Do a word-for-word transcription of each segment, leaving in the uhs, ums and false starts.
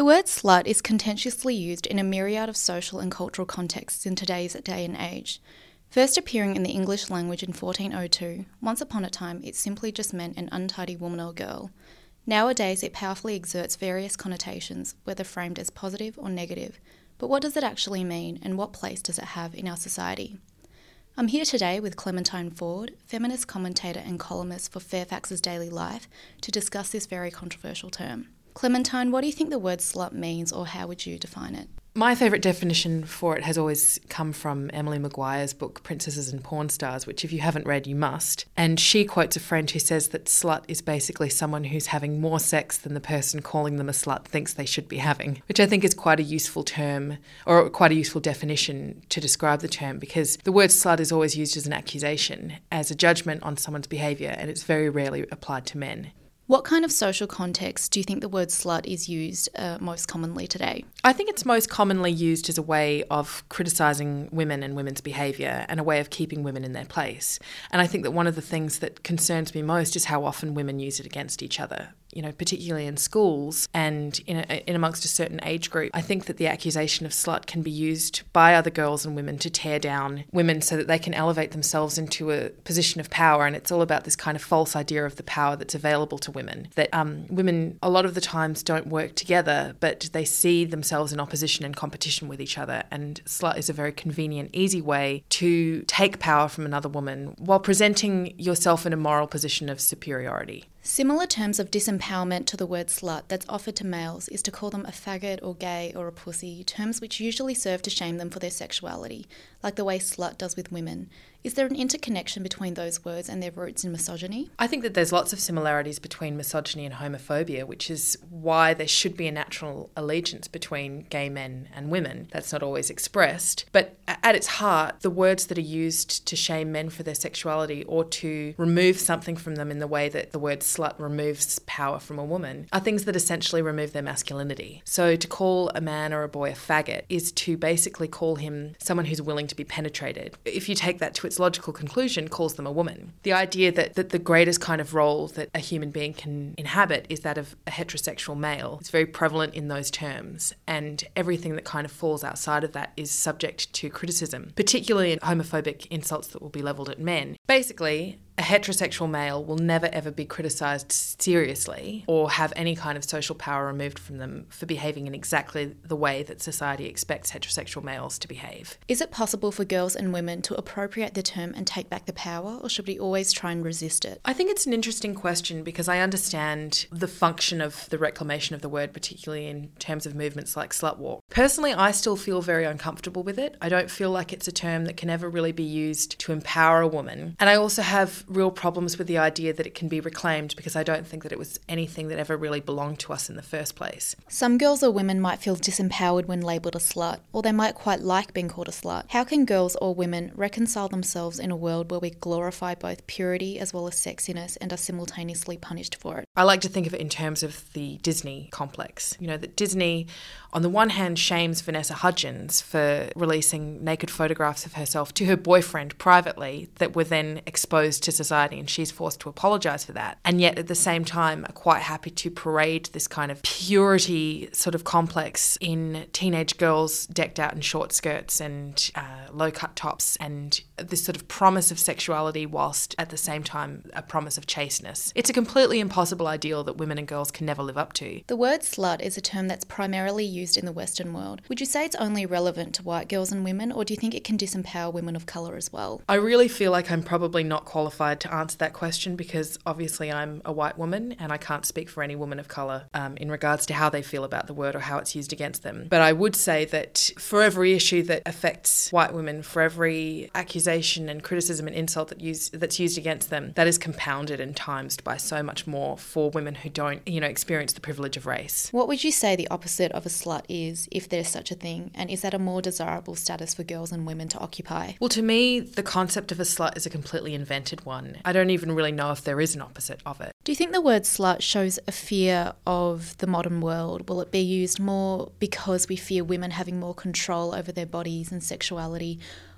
word slut is contentiously used in a myriad of social and cultural contexts in today's day and age. First appearing in the English language in fourteen oh two, once upon a time it simply just meant an untidy woman or girl. Nowadays it powerfully exerts various connotations, whether framed as positive or negative. But what does it actually mean, and what place does it have in our society? I'm here today with Clementine Ford, feminist commentator and columnist for Fairfax's Daily Life, to discuss this very controversial term. Clementine, what do you think the word slut means, or how would you define it? My favourite definition for it has always come from Emily Maguire's book Princesses and Porn Stars, which if you haven't read, you must. And she quotes a friend who says that slut is basically someone who's having more sex than the person calling them a slut thinks they should be having, which I think is quite a useful term, or quite a useful definition to describe the term, because the word slut is always used as an accusation, as a judgment on someone's behaviour, and it's very rarely applied to men. What kind of social context do you think the word slut is used uh, most commonly today? I think it's most commonly used as a way of criticising women and women's behaviour and a way of keeping women in their place. And I think that one of the things that concerns me most is how often women use it against each other. You know, particularly in schools and in, a, in amongst a certain age group. I think that the accusation of slut can be used by other girls and women to tear down women so that they can elevate themselves into a position of power. And it's all about this kind of false idea of the power that's available to women. That um, women a lot of the times don't work together, but they see themselves in opposition and competition with each other. And slut is a very convenient, easy way to take power from another woman while presenting yourself in a moral position of superiority. Similar terms of disempowerment to the word slut that's offered to males is to call them a faggot or gay or a pussy, terms which usually serve to shame them for their sexuality, like the way slut does with women. Is there an interconnection between those words and their roots in misogyny? I think that there's lots of similarities between misogyny and homophobia, which is why there should be a natural allegiance between gay men and women. That's not always expressed. But at its heart, the words that are used to shame men for their sexuality or to remove something from them in the way that the word slut removes power from a woman are things that essentially remove their masculinity. So to call a man or a boy a faggot is to basically call him someone who's willing to be penetrated. If you take that to its logical conclusion, calls them a woman. The idea that, that the greatest kind of role that a human being can inhabit is that of a heterosexual male. It's very prevalent in those terms, and everything that kind of falls outside of that is subject to criticism, particularly in homophobic insults that will be levelled at men. Basically, a heterosexual male will never ever be criticised seriously or have any kind of social power removed from them for behaving in exactly the way that society expects heterosexual males to behave. Is it possible for girls and women to appropriate the term and take back the power, or should we always try and resist it? I think it's an interesting question because I understand the function of the reclamation of the word, particularly in terms of movements like slut walk. Personally, I still feel very uncomfortable with it. I don't feel like it's a term that can ever really be used to empower a woman. And I also have real problems with the idea that it can be reclaimed because I don't think that it was anything that ever really belonged to us in the first place. Some girls or women might feel disempowered when labelled a slut, or they might quite like being called a slut. How can girls or women reconcile themselves in a world where we glorify both purity as well as sexiness and are simultaneously punished for it? I like to think of it in terms of the Disney complex. You know, that Disney, on the one hand, shames Vanessa Hudgens for releasing naked photographs of herself to her boyfriend privately that were then exposed to society, and she's forced to apologise for that. And yet at the same time are quite happy to parade this kind of purity sort of complex in teenage girls decked out in short skirts and uh, low-cut tops, and this sort of promise of sexuality whilst at the same time a promise of chasteness. It's a completely impossible ideal that women and girls can never live up to. The word slut is a term that's primarily used in the Western world. Would you say it's only relevant to white girls and women, or do you think it can disempower women of colour as well? I really feel like I'm probably not qualified to answer that question because obviously I'm a white woman and I can't speak for any woman of colour um, in regards to how they feel about the word or how it's used against them. But I would say that for every issue that affects white women, for every accusation and criticism and insult that use, that's used against them, that is compounded and timesed by so much more for women who don't, you know, experience the privilege of race. What would you say the opposite of a slut is, if there's such a thing, and is that a more desirable status for girls and women to occupy? Well, to me, the concept of a slut is a completely invented one. I don't even really know if there is an opposite of it. Do you think the word slut shows a fear of the modern world? Will it be used more because we fear women having more control over their bodies and sexuality?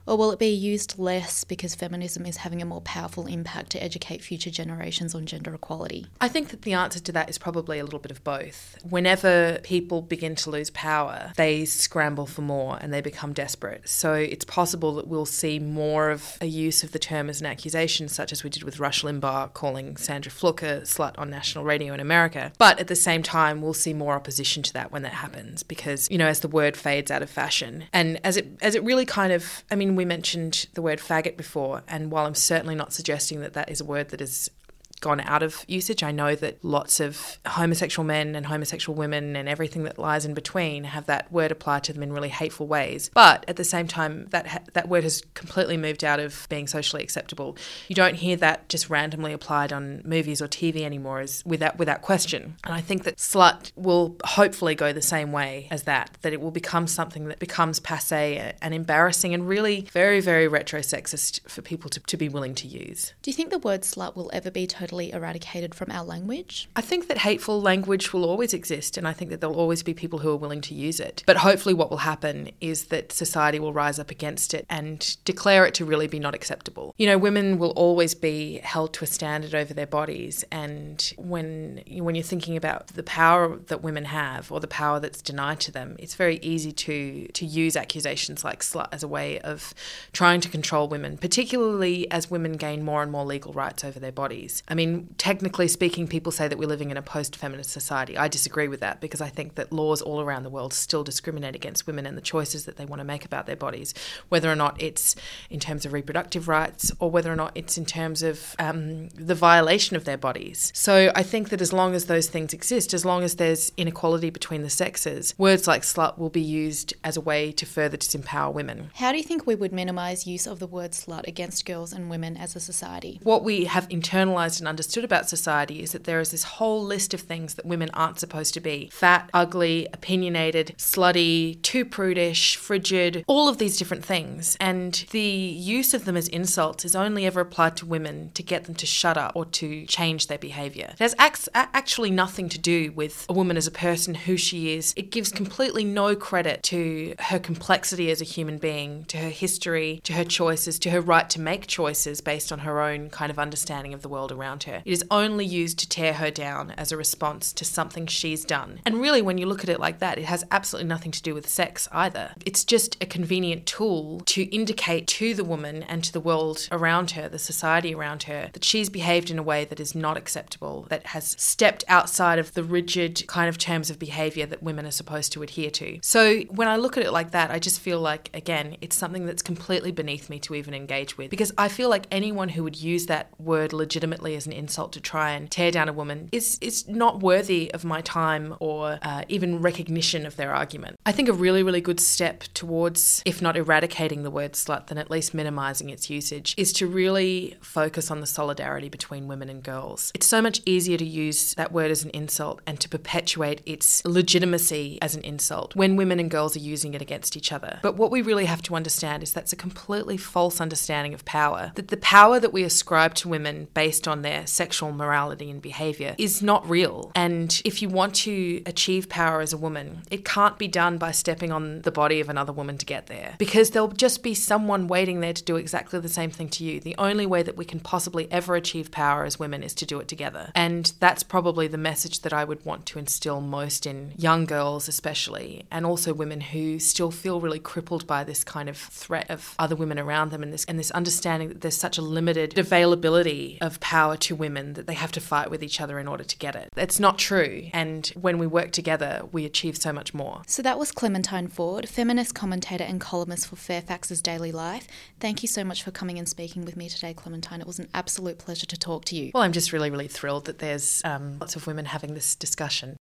Or will it be used less because feminism is having a more powerful impact to educate future generations on gender equality? I think that the answer to that is probably a little bit of both. Whenever people begin to lose power, they scramble for more and they become desperate. So it's possible that we'll see more of a use of the term as an accusation, such as we did with Rush Limbaugh calling Sandra Fluke a slut on national radio in America. But at the same time, we'll see more opposition to that when that happens because, you know, as the word fades out of fashion. And as it as it really kind of, I mean, we mentioned the word faggot before, and while I'm certainly not suggesting that that is a word that is gone out of usage. I know that lots of homosexual men and homosexual women and everything that lies in between have that word applied to them in really hateful ways. But at the same time, that ha- that word has completely moved out of being socially acceptable. You don't hear that just randomly applied on movies or T V anymore as without without question. And I think that slut will hopefully go the same way as that, that it will become something that becomes passé and embarrassing and really very, very retro-sexist for people to, to be willing to use. Do you think the word slut will ever be totally eradicated from our language? I think that hateful language will always exist, and I think that there'll always be people who are willing to use it. But hopefully what will happen is that society will rise up against it and declare it to really be not acceptable. You know, women will always be held to a standard over their bodies, and when when you're thinking about the power that women have or the power that's denied to them, it's very easy to to use accusations like slut as a way of trying to control women, particularly as women gain more and more legal rights over their bodies. I mean, technically speaking, people say that we're living in a post-feminist society. I disagree with that because I think that laws all around the world still discriminate against women and the choices that they want to make about their bodies, whether or not it's in terms of reproductive rights or whether or not it's in terms of um, the violation of their bodies. So I think that as long as those things exist, as long as there's inequality between the sexes, words like slut will be used as a way to further disempower women. How do you think we would minimise use of the word slut against girls and women as a society? What we have internalised and understood about society is that there is this whole list of things that women aren't supposed to be. Fat, ugly, opinionated, slutty, too prudish, frigid, all of these different things. And the use of them as insults is only ever applied to women to get them to shut up or to change their behaviour. It has ac- actually nothing to do with a woman as a person, who she is. It gives completely no credit to her complexity as a human being, to her history, to her choices, to her right to make choices based on her own kind of understanding of the world around her. It is only used to tear her down as a response to something she's done. And really, when you look at it like that, it has absolutely nothing to do with sex either. It's just a convenient tool to indicate to the woman and to the world around her, the society around her, that she's behaved in a way that is not acceptable, that has stepped outside of the rigid kind of terms of behaviour that women are supposed to adhere to. So when I look at it like that, I just feel like, again, it's something that's completely beneath me to even engage with, because I feel like anyone who would use that word legitimately as an insult to try and tear down a woman is is not worthy of my time or uh, even recognition of their argument. I think a really, really good step towards, if not eradicating the word slut, then at least minimising its usage, is to really focus on the solidarity between women and girls. It's so much easier to use that word as an insult and to perpetuate its legitimacy as an insult when women and girls are using it against each other. But what we really have to understand is that's a completely false understanding of power, that the power that we ascribe to women based on their sexual morality and behaviour is not real. And if you want to achieve power as a woman, it can't be done by stepping on the body of another woman to get there, because there'll just be someone waiting there to do exactly the same thing to you. The only way that we can possibly ever achieve power as women is to do it together. And that's probably the message that I would want to instill most in young girls especially, and also women who still feel really crippled by this kind of threat of other women around them, and this and this understanding that there's such a limited availability of power to women that they have to fight with each other in order to get it. It's not true. And when we work together, we achieve so much more. So that was Clementine Ford, feminist commentator and columnist for Fairfax's Daily Life. Thank you so much for coming and speaking with me today, Clementine. It was an absolute pleasure to talk to you. Well, I'm just really, really thrilled that there's um, lots of women having this discussion.